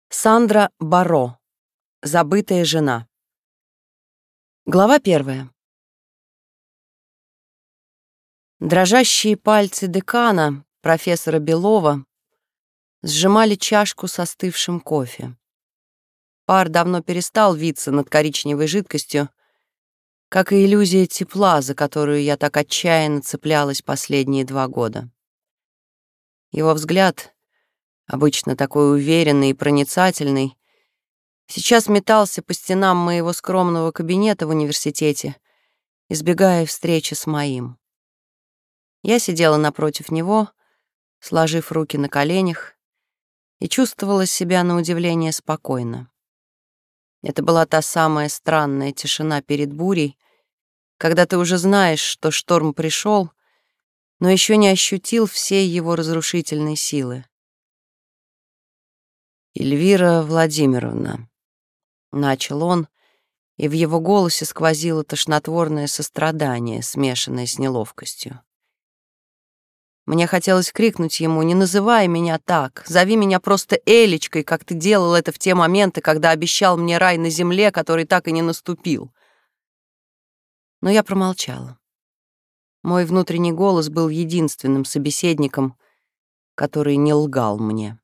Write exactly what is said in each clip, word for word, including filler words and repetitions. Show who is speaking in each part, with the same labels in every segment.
Speaker 1: Сандра Баро. Забытая жена. Глава первая. Дрожащие пальцы декана, профессора Белова, сжимали чашку с остывшим кофе. Пар давно перестал виться над коричневой жидкостью, как и иллюзия тепла, за которую я так отчаянно цеплялась последние два года. Его взгляд, обычно такой уверенный и проницательный, сейчас метался по стенам моего скромного кабинета в университете, избегая встречи с моим. Я сидела напротив него, сложив руки на коленях, и чувствовала себя на удивление спокойно. Это была та самая странная тишина перед бурей, когда ты уже знаешь, что шторм пришел, но еще не ощутил всей его разрушительной силы. «Эльвира Владимировна», — начал он, и в его голосе сквозило тошнотворное сострадание, смешанное с неловкостью. Мне хотелось крикнуть ему: «Не называй меня так, зови меня просто Элечкой, как ты делал это в те моменты, когда обещал мне рай на земле, который так и не наступил». Но я промолчала. Мой внутренний голос был единственным собеседником, который не лгал мне.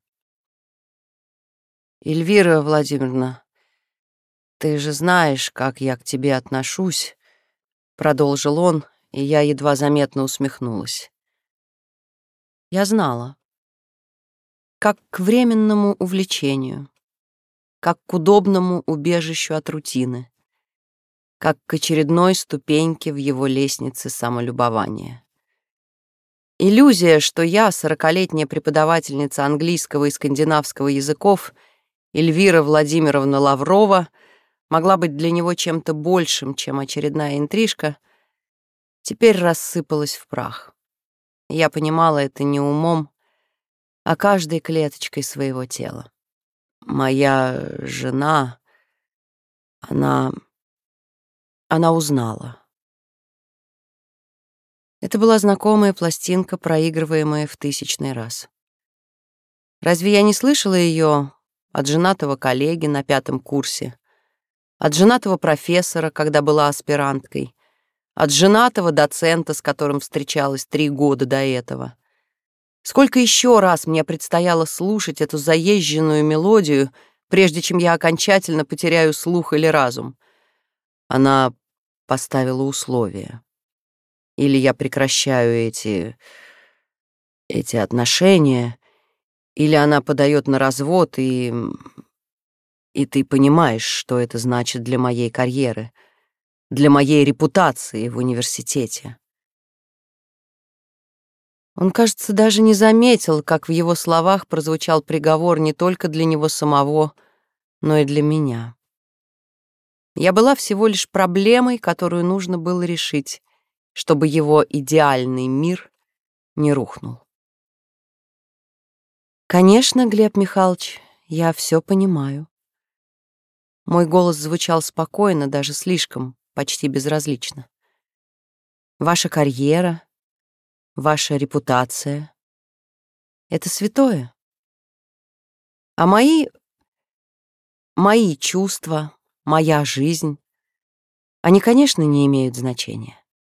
Speaker 1: «Эльвира Владимировна, ты же знаешь, как я к тебе отношусь», — продолжил он, и я едва заметно усмехнулась. Я знала. Как к временному увлечению, как к удобному убежищу от рутины, как к очередной ступеньке в его лестнице самолюбования. Иллюзия, что я, сорокалетняя преподавательница английского и скандинавского языков Эльвира Владимировна Лаврова, могла быть для него чем-то большим, чем очередная интрижка, теперь рассыпалась в прах. Я понимала это не умом, а каждой клеточкой своего тела. Моя жена, она... она узнала. Это была знакомая пластинка, проигрываемая в тысячный раз. Разве я не слышала ее от женатого коллеги на пятом курсе, от женатого профессора, когда была аспиранткой, от женатого доцента, с которым встречалась три года до этого? Сколько еще раз мне предстояло слушать эту заезженную мелодию, прежде чем я окончательно потеряю слух или разум? Она поставила условия. Или я прекращаю эти... эти отношения, или она подает на развод, и... и ты понимаешь, что это значит для моей карьеры, для моей репутации в университете. Он, кажется, даже не заметил, как в его словах прозвучал приговор не только для него самого, но и для меня. Я была всего лишь проблемой, которую нужно было решить, чтобы его идеальный мир не рухнул. «Конечно, Глеб Михайлович, я все понимаю». Мой голос звучал спокойно, даже слишком, почти безразлично. «Ваша карьера, ваша репутация — это святое. А мои... мои чувства, моя жизнь, они, конечно, не имеют значения».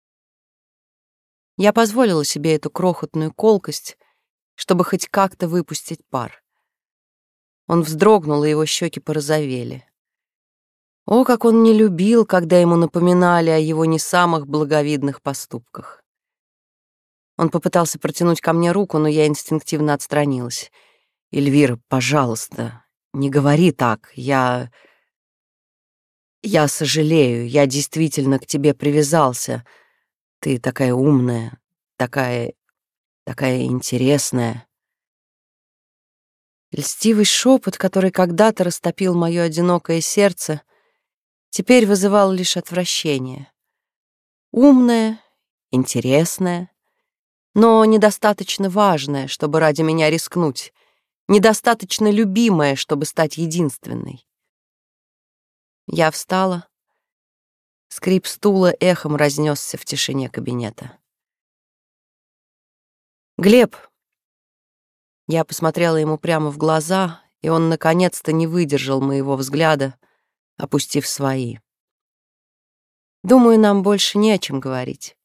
Speaker 1: Я позволила себе эту крохотную колкость, чтобы хоть как-то выпустить пар. Он вздрогнул, и его щеки порозовели. О, как он не любил, когда ему напоминали о его не самых благовидных поступках. Он попытался протянуть ко мне руку, но я инстинктивно отстранилась. «Эльвира, пожалуйста, не говори так. Я... я сожалею, я действительно к тебе привязался. Ты такая умная, такая... такая интересная». Льстивый шепот, который когда-то растопил мое одинокое сердце, теперь вызывал лишь отвращение. Умная, интересная, но недостаточно важная, чтобы ради меня рискнуть, недостаточно любимая, чтобы стать единственной. Я встала. Скрип стула эхом разнесся в тишине кабинета. «Глеб!» Я посмотрела ему прямо в глаза, и он наконец-то не выдержал моего взгляда, опустив свои. «Думаю, нам больше не о чем говорить.